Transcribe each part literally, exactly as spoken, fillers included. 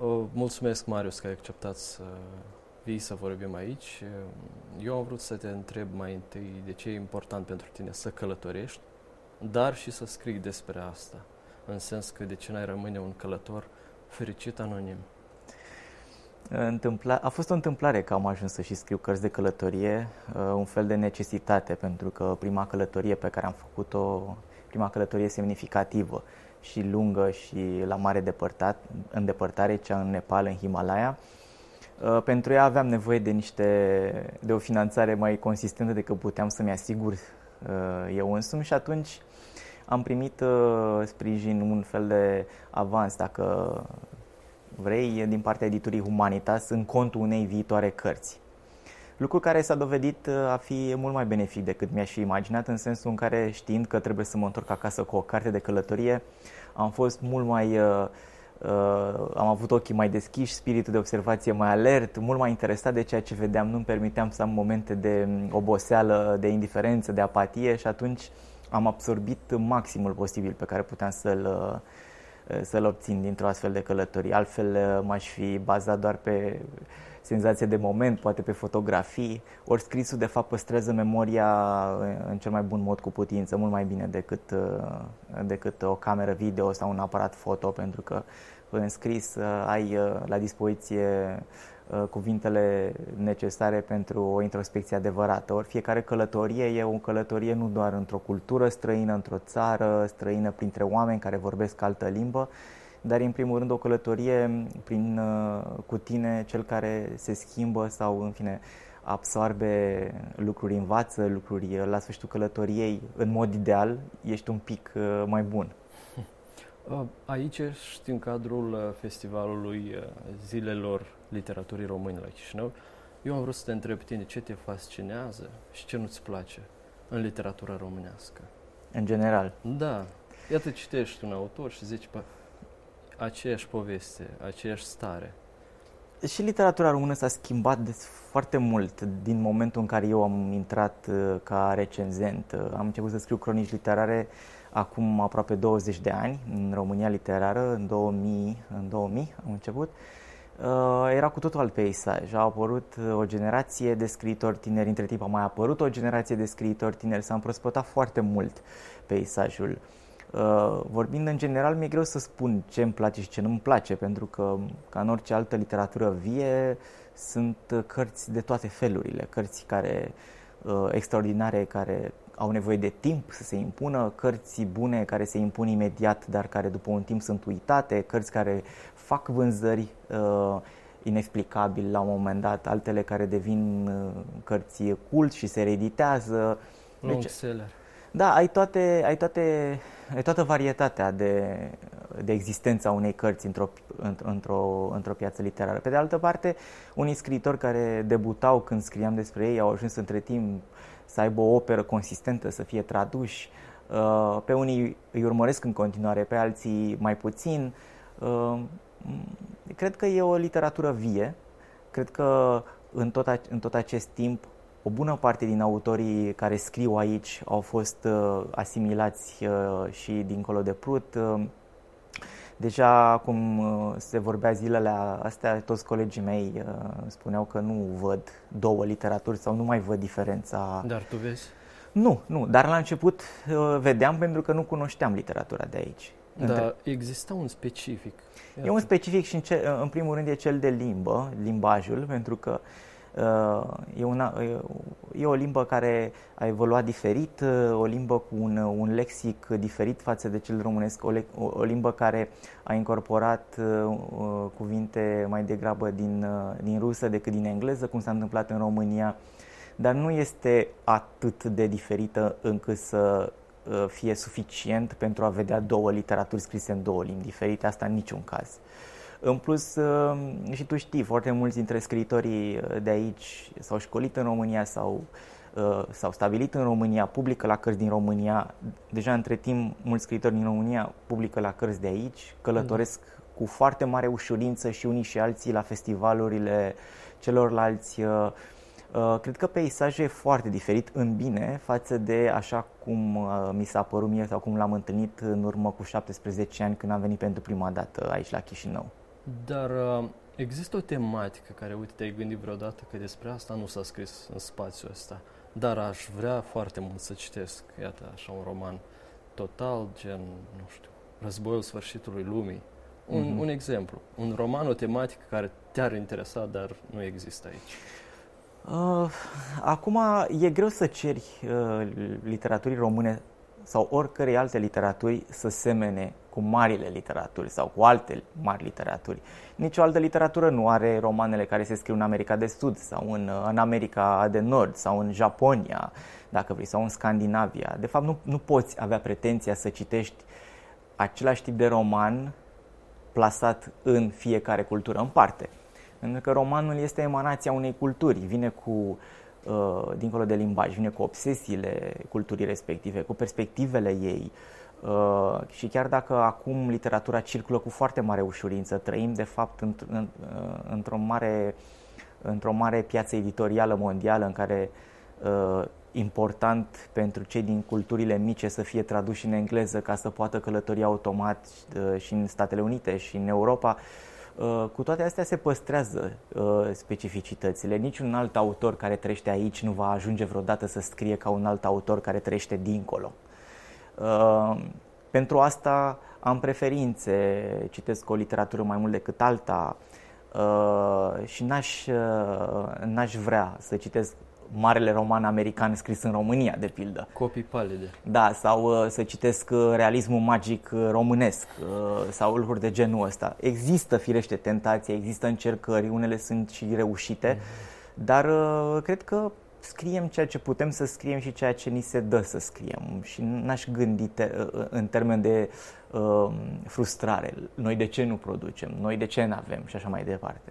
Mulțumesc, Marius, că ai acceptat să vii să vorbim aici. Eu am vrut să te întreb mai întâi de ce e important pentru tine să călătorești, dar și să scrii despre asta, în sens că de ce n-ai rămâne un călător fericit anonim. Întâmpla... A fost o întâmplare că am ajuns să și scriu cărți de călătorie, un fel de necesitate, pentru că prima călătorie pe care am făcut-o, prima călătorie semnificativă și lungă și la mare depărtat, îndepărtare, cea în Nepal, în Himalaya, pentru ea aveam nevoie de niște de o finanțare mai consistentă decât puteam să-mi asigur eu însumi și atunci am primit sprijin, un fel de avans, dacă vrei, din partea editurii Humanitas în contul unei viitoare cărți. Lucru care s-a dovedit a fi mult mai benefic decât mi-aș fi imaginat, în sensul în care, știind că trebuie să mă întorc acasă cu o carte de călătorie, am fost mult mai... Uh, uh, am avut ochii mai deschiși, spiritul de observație mai alert, mult mai interesat de ceea ce vedeam. Nu-mi permiteam să am momente de oboseală, de indiferență, de apatie și atunci am absorbit maximul posibil pe care puteam să-l... Uh, să-l obțin dintr-o astfel de călătorie. Altfel m-aș fi bazat doar pe senzație de moment, poate pe fotografii, ori scrisul de fapt păstrează memoria în cel mai bun mod cu putință, mult mai bine decât, decât o cameră video sau un aparat foto, pentru că în scris ai la dispoziție cuvintele necesare pentru o introspecție adevărată. Ori fiecare călătorie e o călătorie nu doar într-o cultură străină, într-o țară străină, printre oameni care vorbesc altă limbă, dar în primul rând o călătorie prin, cu tine, cel care se schimbă sau, în fine, absorbe lucruri, învață lucruri. La sfârșitul călătoriei, în mod ideal, ești un pic mai bun. Aici ești în cadrul festivalului Zilelor Literaturii Române la Chișinău. Eu am vrut să te întreb pe tine ce te fascinează și ce nu-ți place în literatura românească. În general? Da. Iată, citești un autor și zici, bă, aceeași poveste, aceeași stare. Și literatura română s-a schimbat de foarte mult din momentul în care eu am intrat ca recenzent. Am început să scriu cronici literare acum aproape douăzeci de ani, în România Literară, în două mii, în două mii am început. Era cu totul alt peisaj. A apărut o generație de scriitori tineri, între timp a mai apărut o generație de scriitori tineri, s-a împrospătat foarte mult peisajul. Vorbind în general, mi-e greu să spun ce îmi place și ce nu îmi place, pentru că, ca în orice altă literatură vie, sunt cărți de toate felurile, cărți care, extraordinare, care au nevoie de timp să se impună, cărți bune care se impun imediat, dar care după un timp sunt uitate, cărți care fac vânzări uh, inexplicabil la un moment dat, altele care devin uh, cărți cult și se reeditează. Deci, seller. Da, ai, toate, ai, toate, ai toată varietatea de, de existența unei cărți într-o, într-o, într-o piață literară. Pe de altă parte, unii scriitori care debutau când scriam despre ei au ajuns între timp să aibă o operă consistentă, să fie traduși. Pe unii îi urmăresc în continuare, pe alții mai puțin. Cred că e o literatură vie. Cred că în tot, în tot acest timp o bună parte din autorii care scriu aici au fost asimilați și dincolo de Prut. Deja, cum se vorbea zilele astea, toți colegii mei spuneau că nu văd două literaturi sau nu mai văd diferența. Dar tu vezi? Nu, nu, dar la început vedeam pentru că nu cunoșteam literatura de aici. Dar Între... exista un specific. Iată. E un specific și în, ce, în primul rând e cel de limbă, limbajul, pentru că E, una, e o limbă care a evoluat diferit, o limbă cu un, un lexic diferit față de cel românesc, o, o limbă care a incorporat uh, cuvinte mai degrabă din, uh, din rusă decât din engleză, cum s-a întâmplat în România, dar nu este atât de diferită încât să uh, fie suficient pentru a vedea două literaturi scrise în două limbi diferite, asta în niciun caz. În plus, și tu știi, foarte mulți dintre scriitorii de aici s-au școlit în România sau s-au stabilit în România, publică la cărți din România. Deja între timp, mulți scriitori din România publică la cărți de aici, călătoresc mm. cu foarte mare ușurință și unii și alții la festivalurile celorlalți. Cred că peisajul e foarte diferit în bine față de așa cum mi s-a părut mie sau cum l-am întâlnit în urmă cu șaptesprezece ani când am venit pentru prima dată aici la Chișinău. Dar uh, există o tematică care, uite, te-ai gândit vreodată că despre asta nu s-a scris în spațiul ăsta, dar aș vrea foarte mult să citesc, iată, așa un roman total, gen, nu știu, Războiul sfârșitului lumii. Un, mm-hmm. un exemplu, un roman, o tematică care te-ar interesa, dar nu există aici. Uh, acum e greu să ceri uh, literaturii române sau oricărei alte literaturi să semene cu marile literaturi sau cu alte mari literaturi. Nici o altă literatură nu are romanele care se scriu în America de Sud sau în, în America de Nord sau în Japonia, dacă vrei, sau în Scandinavia. De fapt, nu, nu poți avea pretenția să citești același tip de roman plasat în fiecare cultură în parte. Pentru că romanul este emanația unei culturi, vine cu, uh, dincolo de limbaj, vine cu obsesiile culturii respective, cu perspectivele ei. Uh, și chiar dacă acum literatura circulă cu foarte mare ușurință, trăim de fapt într- în, uh, într-o mare, într-o mare piață editorială mondială în care uh, important pentru cei din culturile mici să fie traduși în engleză ca să poată călători automat uh, și în Statele Unite și în Europa. Uh, cu toate astea se păstrează uh, specificitățile. Niciun alt autor care trăiește aici nu va ajunge vreodată să scrie ca un alt autor care trăiește dincolo. Uh, pentru asta am preferințe, citesc o literatură mai mult decât alta uh, și n-aș, uh, n-aș vrea să citesc marele roman american scris în România, de pildă. Copii palide. Da, sau uh, să citesc uh, realismul magic uh, românesc uh, sau lucruri de genul ăsta. Există, firește, tentație, există încercări, unele sunt și reușite, mm-hmm. dar uh, cred că scriem ceea ce putem să scriem și ceea ce ni se dă să scriem și n-aș gândi te, uh, în termen de uh, frustrare. Noi de ce nu producem? Noi de ce n-avem? Și așa mai departe.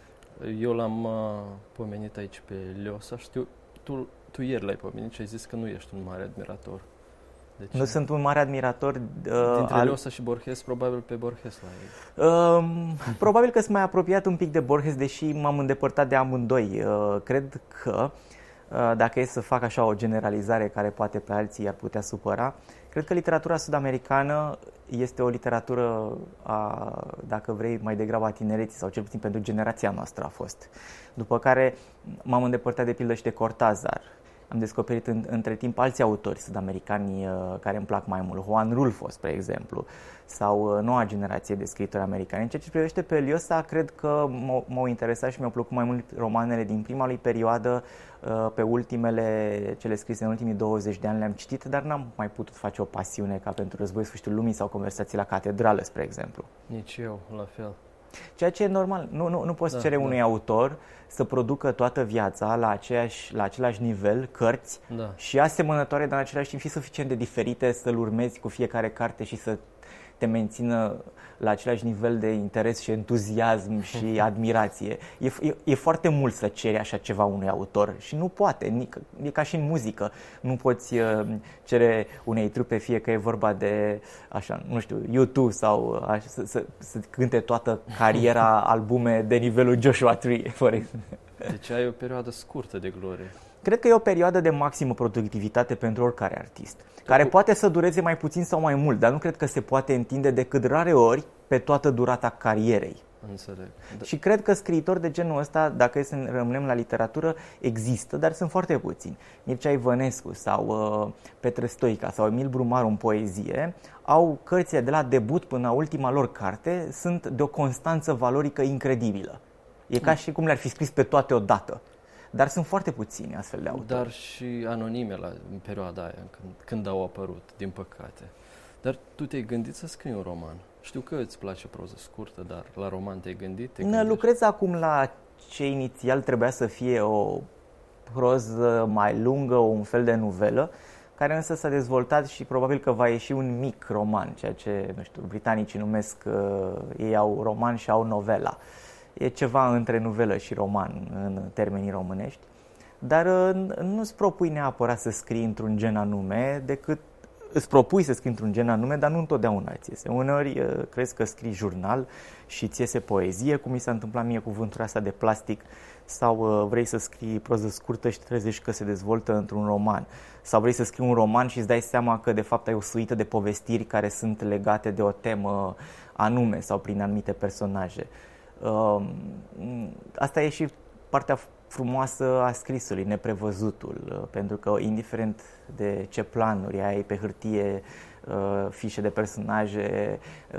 Eu l-am uh, pomenit aici pe Liosa, știu, tu, tu ieri l-ai pomenit și ai zis că nu ești un mare admirator. Deci, nu sunt un mare admirator uh, dintre al... Liosa și Borges, probabil pe Borges l-ai. Uh, probabil că sunt mai apropiat un pic de Borges, deși m-am îndepărtat de amândoi. Uh, cred că, uh, dacă e să fac așa o generalizare care poate pe alții ar putea supăra, cred că literatura sud-americană este o literatură, a, dacă vrei, mai degrabă a tinereții, sau cel puțin pentru generația noastră a fost. După care m-am îndepărtat de pildă și de Cortázar. Am descoperit în, între timp alți autori sud-americani uh, care îmi plac mai mult, Juan Rulfo, spre exemplu, sau uh, noua generație de scriitori americani. În ceea ce privește pe Liosa, cred că m- m-au interesat și mi-au plăcut mai mult romanele din prima lui perioadă. Uh, pe ultimele, cele scrise în ultimii douăzeci de ani le-am citit, dar n-am mai putut face o pasiune ca pentru Războiul sfârșitul lumii sau Conversații la catedrală, spre exemplu. Nici eu, la fel. Ceea ce e normal. Nu, nu, nu poți da, cere da. unui autor să producă toată viața la, aceeași, la același nivel, cărți, da. și asemănătoare, dar în același timp și suficient de diferite să-l urmezi cu fiecare carte și să te mențină la același nivel de interes și entuziasm și admirație. E, e, e foarte mult să ceri așa ceva unui autor și nu poate. E ca și în muzică. Nu poți uh, cere unei trupe, fie că e vorba de, așa, nu știu, U doi sau așa, să, să, să cânte toată cariera albume de nivelul Joshua Tree, for exemplu. Deci ai o perioadă scurtă de glorie. Cred că e o perioadă de maximă productivitate pentru oricare artist, care poate să dureze mai puțin sau mai mult, dar nu cred că se poate întinde decât rare ori pe toată durata carierei. Înțeleg. Da. Și cred că scriitori de genul ăsta, dacă e să rămânem la literatură, există, dar sunt foarte puțini. Mircea Ivănescu sau uh, Petre Stoica sau Emil Brumaru în poezie au cărțile de la debut până la ultima lor carte, sunt de o constanță valorică incredibilă. E ca și cum le-ar fi scris pe toate odată. Dar sunt foarte puțini astfel de autori. Dar și anonime la, în perioada aia, când, când au apărut, din păcate. Dar tu te-ai gândit să scrii un roman? Știu că îți place proză scurtă, dar la roman te-ai gândit? Te Lucrez acum la ce inițial trebuia să fie o proză mai lungă, un fel de novelă, care însă s-a dezvoltat și probabil că va ieși un mic roman, ceea ce, nu știu, britanicii numesc, uh, ei au roman și au novela. E ceva între novelă și roman în termenii românești, dar nu-ți propui neapărat să scrii într-un gen anume, decât îți propui să scrii într-un gen anume, dar nu întotdeauna ți iese. Uneori crezi că scrii jurnal și ți iese poezie, cum mi s-a întâmplat mie cu Vântura asta de plastic, sau vrei să scrii proză scurtă și te trezești că se dezvoltă într-un roman, sau vrei să scrii un roman și îți dai seama că de fapt ai o suită de povestiri care sunt legate de o temă anume sau prin anumite personaje. Uh, asta e și partea frumoasă a scrisului, neprevăzutul, pentru că indiferent de ce planuri ai pe hârtie, fișe de personaje,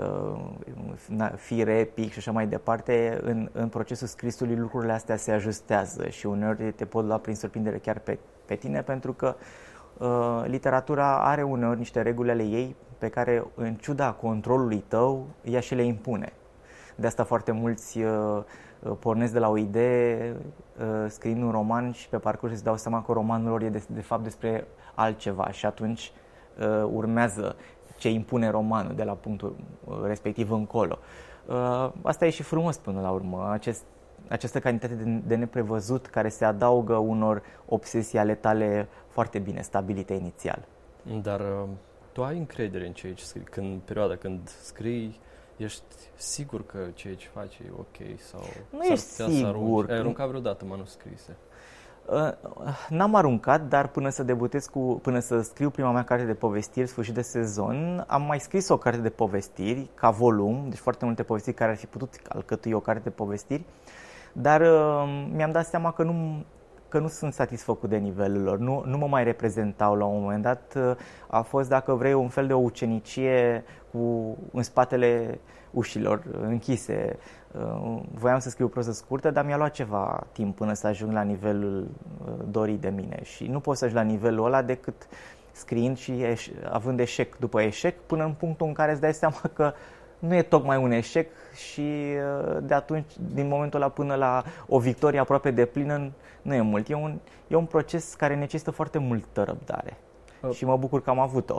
fir epic și așa mai departe, în, în procesul scrisului lucrurile astea se ajustează și uneori te pot lua prin surprindere chiar pe, pe tine, pentru că uh, literatura are uneori niște reguli ale ei pe care, în ciuda controlului tău, ea și le impune. De asta foarte mulți uh, pornesc de la o idee, uh, scriind un roman și pe parcurs îți dau seama că romanul lor e de, de fapt despre altceva și atunci uh, urmează ce impune romanul de la punctul respectiv încolo. Uh, asta e și frumos până la urmă, acest, această cantitate de, de neprevăzut care se adaugă unor obsesii ale tale foarte bine stabilite inițial. Dar uh, tu ai încredere în ceea ce scrii, când, perioada când scrii, ești sigur că ceea ce faci e ok sau nu ești sigur. Ai aruncat vreodată manuscrise? Uh, n-am aruncat, dar până să debutez cu, până să scriu prima mea carte de povestiri, sfârșit de sezon, am mai scris o carte de povestiri ca volum, deci foarte multe povestiri care ar fi putut alcătui o carte de povestiri, dar uh, mi-am dat seama că nu, că nu sunt satisfăcut de nivelul lor, nu, nu mă mai reprezentau la un moment dat. Uh, a fost, dacă vrei, un fel de o ucenicie cu, în spatele ușilor închise. Voiam să scriu proză scurtă, dar mi-a luat ceva timp până să ajung la nivelul dorit de mine și nu poți să ajungi la nivelul ăla decât scriind și eș- având eșec după eșec, până în punctul în care îți dai seama că nu e tocmai un eșec și de atunci, din momentul ăla până la o victorie aproape de plină, nu e mult. E un, e un proces care necesită foarte multă răbdare uh. și mă bucur că am avut-o.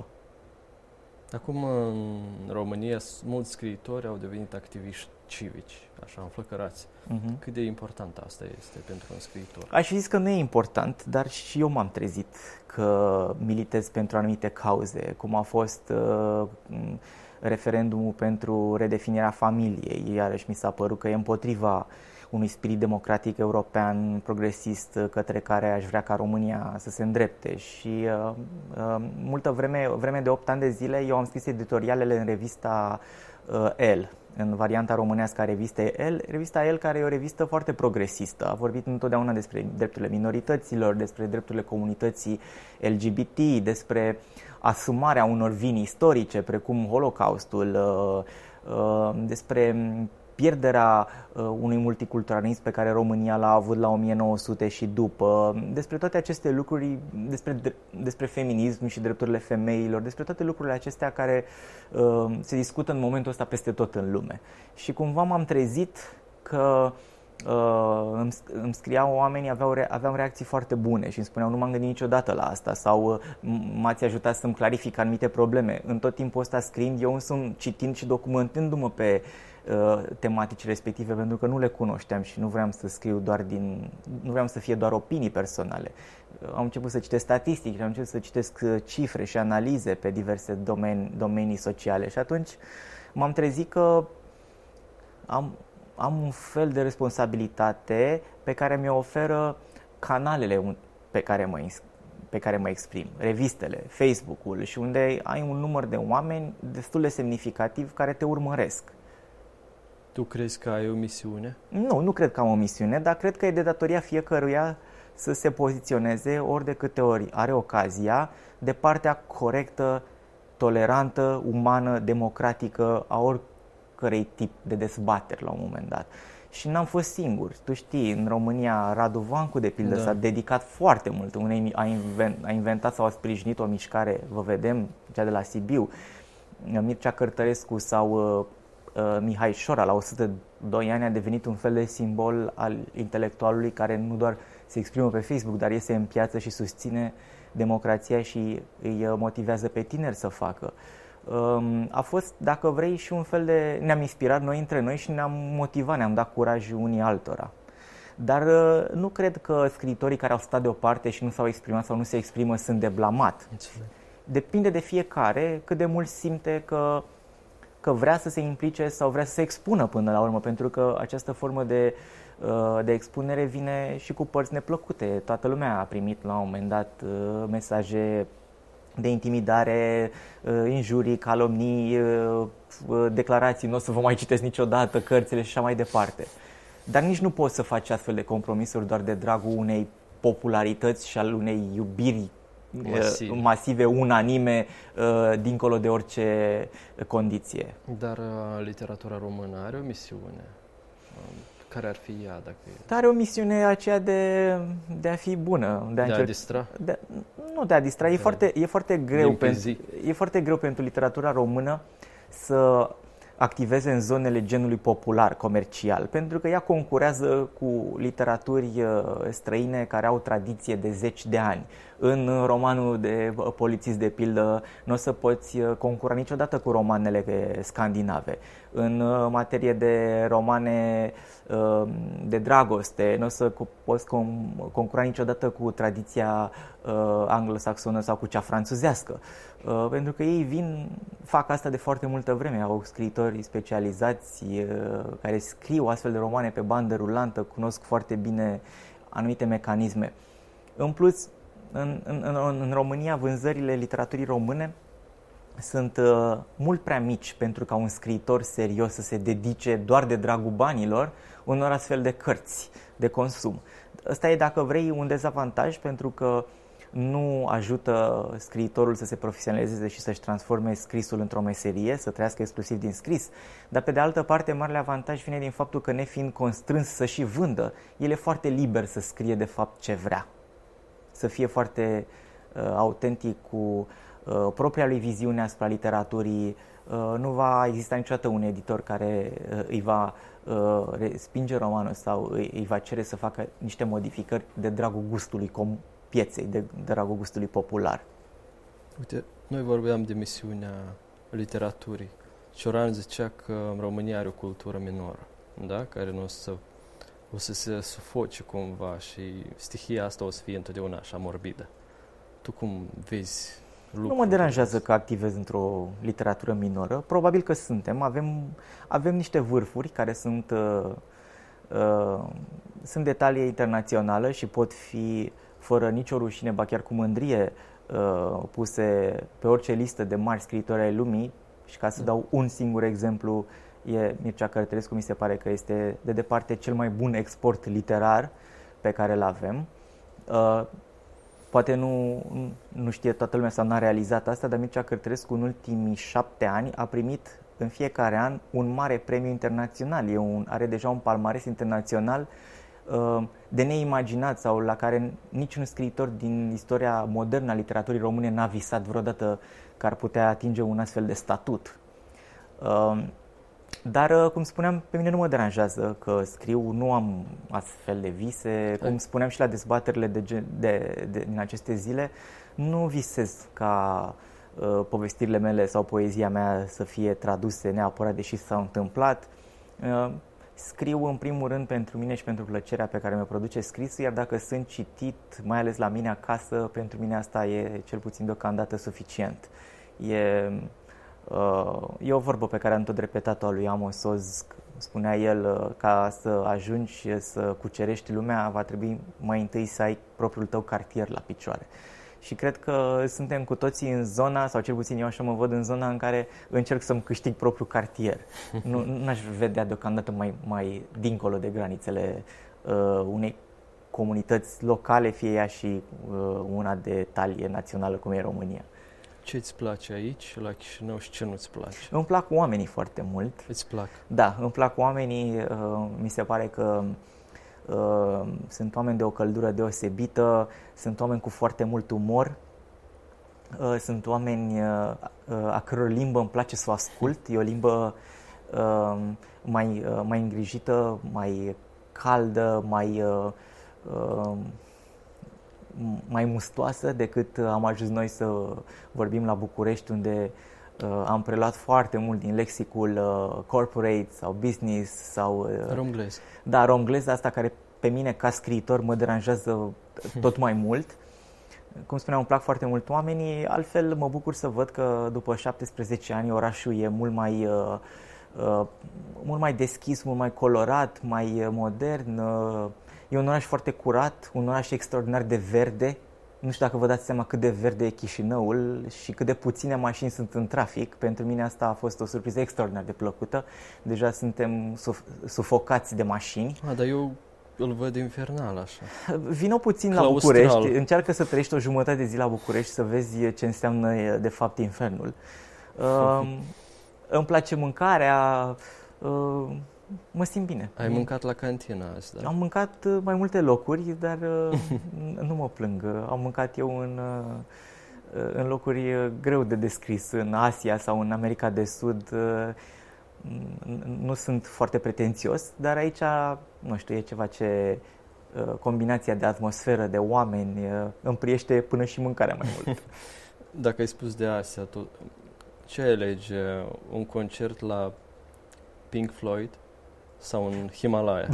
Acum, în România, mulți scriitori au devenit activiști civici, așa, înflăcărați. Uh-huh. Cât de important asta este pentru un scriitor? Aș fi zis că nu e important, dar și eu m-am trezit că militez pentru anumite cauze, cum a fost uh, referendumul pentru redefinirea familiei. Iarăși mi s-a părut că e împotriva unui spirit democratic european progresist către care aș vrea ca România să se îndrepte. Și uh, uh, multă vreme, vreme de opt ani de zile, eu am scris editorialele în revista uh, El, în varianta românească a revistei El, revista El care e o revistă foarte progresistă. A vorbit întotdeauna despre drepturile minorităților, despre drepturile comunității L G B T, despre asumarea unor vini istorice, precum Holocaustul, uh, uh, despre pierderea uh, unui multiculturalism pe care România l-a avut la o mie nouă sute și după, despre toate aceste lucruri, despre, despre feminism și drepturile femeilor, despre toate lucrurile acestea care uh, se discută în momentul ăsta peste tot în lume. Și cumva m-am trezit că uh, îmi, îmi scriau oamenii, aveau, re, aveam reacții foarte bune și îmi spuneau nu m-am gândit niciodată la asta sau uh, m-ați ajutat să-mi clarific anumite probleme. În tot timpul ăsta scriind, eu însumi citind și documentându-mă pe tematici respective, pentru că nu le cunoșteam și nu vreau să scriu doar din, nu vreau să fie doar opinii personale. Am început să citesc statistici, am început să citesc cifre și analize pe diverse domenii, domenii sociale și atunci m-am trezit că am, am un fel de responsabilitate pe care mi-o oferă canalele pe care mă pe care mă exprim, revistele, Facebook-ul și unde ai un număr de oameni destul de semnificativ care te urmăresc. Tu crezi că ai o misiune? Nu, nu cred că am o misiune, dar cred că e de datoria fiecăruia să se poziționeze ori de câte ori are ocazia de partea corectă, tolerantă, umană, democratică a oricărei tip de dezbateri la un moment dat. Și n-am fost singur. Tu știi, în România, Radu Vancu, de pildă, da. s-a dedicat foarte mult. Unei, a, invent, a inventat sau a sprijinit o mișcare, vă vedem, cea de la Sibiu, Mircea Cărtărescu sau uh, Mihai Șora, la o sută doi ani, a devenit un fel de simbol al intelectualului care nu doar se exprimă pe Facebook, dar iese în piață și susține democrația și îi motivează pe tineri să facă. A fost, dacă vrei, și un fel de... Ne-am inspirat noi între noi și ne-am motivat, ne-am dat curaj unii altora. Dar nu cred că scriitorii care au stat deoparte și nu s-au exprimat sau nu se exprimă sunt de blamat. Depinde de fiecare cât de mult simte că că vrea să se implice sau vrea să se expună până la urmă, pentru că această formă de, de expunere vine și cu părți neplăcute. Toată lumea a primit la un moment dat mesaje de intimidare, injurii, calomnii, declarații, nu o să vă mai citesc niciodată cărțile și așa mai departe. Dar nici nu poți să faci astfel de compromisuri doar de dragul unei popularități și al unei iubiri Masiv. masive, unanime, dincolo de orice condiție. Dar literatura română are o misiune? Care ar fi ea? Dacă e? Are o misiune aceea de, de a fi bună. De a, de a distra? De, nu de a distra. E foarte, e, foarte greu pentru, e foarte greu pentru literatura română să activeze în zonele genului popular, comercial, pentru că ea concurează cu literaturi străine care au tradiție de zeci de ani. În romanul de polițist, de pildă, nu o să poți concura niciodată cu romanele scandinave. În materie de romane de dragoste, nu o să poți concura niciodată cu tradiția anglosaxonă sau cu cea franțuzească. Pentru că ei vin, fac asta de foarte multă vreme, au scriitori specializați care scriu astfel de romane pe bandă rulantă, cunosc foarte bine anumite mecanisme. În plus, în, în, în, în România, vânzările literaturii române sunt uh, mult prea mici pentru ca un scriitor serios să se dedice doar de dragul banilor unor astfel de cărți de consum. Ăsta e, dacă vrei, un dezavantaj, pentru că nu ajută scriitorul să se profesionalizeze și să-și transforme scrisul într-o meserie, să trăiască exclusiv din scris. Dar, pe de altă parte, marele avantaj vine din faptul că, nefiind constrâns să și vândă, el e foarte liber să scrie de fapt ce vrea. Să fie foarte uh, autentic cu uh, propria lui viziune asupra literaturii. Uh, nu va exista niciodată un editor care uh, îi va uh, respinge romanul sau îi, îi va cere să facă niște modificări de dragul gustului com- pieței, de dragul gustului popular. Uite, noi vorbeam de misiunea literaturii. Cioran zicea că România are o cultură minoră, da? Care nu o să, o să se sufoce cumva și stihia asta o să fie întotdeauna așa morbidă. Tu cum vezi lucrurile? Nu mă deranjează că activez într-o literatură minoră. Probabil că suntem. Avem, avem niște vârfuri care sunt, uh, uh, sunt de talie internațională și pot fi fără nicio rușine, ba chiar cu mândrie, uh, puse pe orice listă de mari scriitori ai lumii. Și ca să dau un singur exemplu, e Mircea Cărtărescu. Mi se pare că este de departe cel mai bun export literar pe care îl avem. Uh, poate nu, nu știe toată lumea sau n-a realizat asta, dar Mircea Cărtărescu în ultimii șapte ani a primit în fiecare an un mare premiu internațional. E un, are deja un palmares internațional uh, de neimaginat, sau la care niciun scriitor din istoria modernă a literaturii române n-a visat vreodată că ar putea atinge un astfel de statut. Uh, Dar, cum spuneam, pe mine nu mă deranjează că scriu, nu am astfel de vise. Cum spuneam și la dezbaterile de, de, de, din aceste zile, nu visez ca uh, povestirile mele sau poezia mea să fie traduse neapărat, deși s-au întâmplat. Uh, scriu în primul rând pentru mine și pentru plăcerea pe care mi-o produce scrisul, iar dacă sunt citit, mai ales la mine acasă, pentru mine asta e cel puțin deocamdată suficient. E... E o vorbă pe care am tot repetat-o a lui Amos Oz. Spunea el, ca să ajungi să cucerești lumea, va trebui mai întâi să ai propriul tău cartier la picioare. Și cred că suntem cu toții în zona, sau cel puțin eu așa mă văd, în zona în care încerc să-mi câștig propriul cartier. Nu n-aș vedea deocamdată mai, mai dincolo de granițele uh, unei comunități locale, fie ea și uh, una de talie națională cum e România. Ce îți place aici, la Chișinău, și ce nu-ți place? Îmi plac oamenii foarte mult. Îți plac? Da, îmi plac oamenii. Uh, mi se pare că uh, sunt oameni de o căldură deosebită, sunt oameni cu foarte mult umor, uh, sunt oameni uh, a căror limbă îmi place să o ascult. E o limbă uh, mai, uh, mai îngrijită, mai caldă, mai... Uh, uh, mai mustoasă decât am ajuns noi să vorbim la București, unde uh, am preluat foarte mult din lexicul uh, corporate sau business sau... Uh, romglez. Da, romglez, asta care pe mine ca scriitor mă deranjează tot mai mult. Cum spuneam, îmi plac foarte mult oamenii, altfel mă bucur să văd că după șaptesprezece ani orașul e mult mai, uh, uh, mult mai deschis, mult mai colorat, mai modern. Uh, E un oraș foarte curat, un oraș extraordinar de verde. Nu știu dacă vă dați seama cât de verde e Chișinăul și cât de puține mașini sunt în trafic. Pentru mine asta a fost o surpriză extraordinar de plăcută. Deja suntem suf- sufocați de mașini. A, dar eu îl văd infernal așa. Vino puțin Claustral. la București, încearcă să trăiești o jumătate de zi la București să vezi ce înseamnă de fapt infernul. Uh, îmi place mâncarea, uh, mă simt bine. Ai mâncat la cantina azi, da? Am mâncat mai multe locuri, dar uh, nu mă plâng. Am mâncat eu în, uh, în locuri greu de descris, în Asia sau în America de Sud. Uh, nu sunt foarte pretențios, dar aici, nu știu, e ceva ce uh, combinația de atmosferă, de oameni, uh, împriește până și mâncarea mai mult. Dacă ai spus de Asia, tu, ce alegi? Un concert la Pink Floyd sau în Himalaya?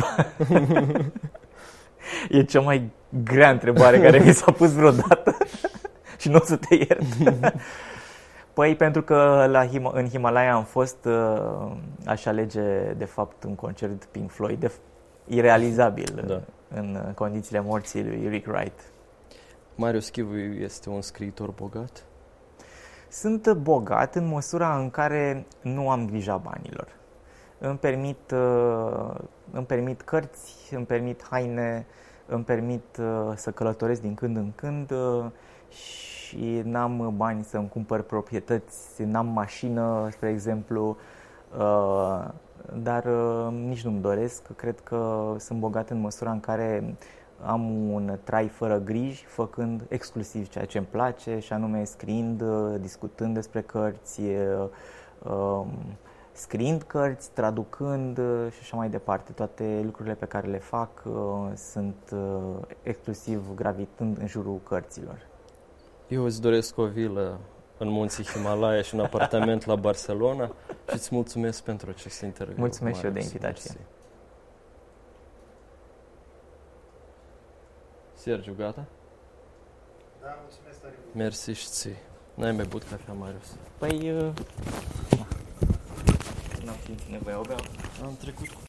E cea mai grea întrebare care mi s-a pus vreodată și nu o să te iert. Păi pentru că la Him- în Himalaya am fost, uh, aș alege de fapt un concert Pink Floyd, de irealizabil Da. în condițiile morții lui Rick Wright. Marius Chivu este un scriitor bogat? Sunt bogat în măsura în care nu am grija banilor. Îmi permit, uh, îmi permit cărți, îmi permit haine, îmi permit uh, să călătoresc din când în când uh, și n-am bani să-mi cumpăr proprietăți, n-am mașină, spre exemplu, uh, dar uh, nici nu-mi doresc. Cred că sunt bogat în măsura în care am un trai fără griji, făcând exclusiv ceea ce îmi place, și anume scriind, discutând despre cărți, scriind cărți, traducând și așa mai departe. Toate lucrurile pe care le fac sunt exclusiv gravitând în jurul cărților. Eu îți doresc o vilă în munții Himalaya și un apartament la Barcelona și îți mulțumesc pentru acest interviu. Mulțumesc și eu de Marius. invitație. Mersi. Sergiu, gata? Da, mulțumesc tare mult. Mersi și ție. N-ai mai băut cafea, Marius? Păi, n-am simțit nevoia, o beau. Am trecut cu